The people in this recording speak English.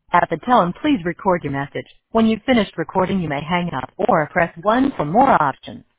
At the tone, please record your message. When you've finished recording, you may hang up or press 1 for more options.